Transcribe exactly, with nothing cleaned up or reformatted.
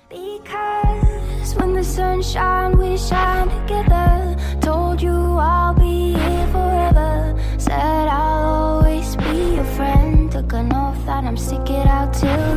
Because when the sun shine, we shine together. Told you I'll be here forever. Said I'll always be your friend. Took an oath that I'm stick it out till